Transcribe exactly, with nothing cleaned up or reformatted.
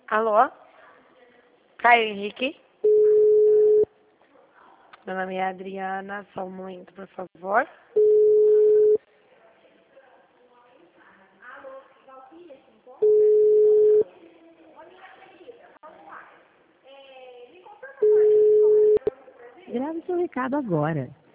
Alô? Caio Henrique? Meu nome é Adriana, só um momento, por favor. Grave seu recado agora.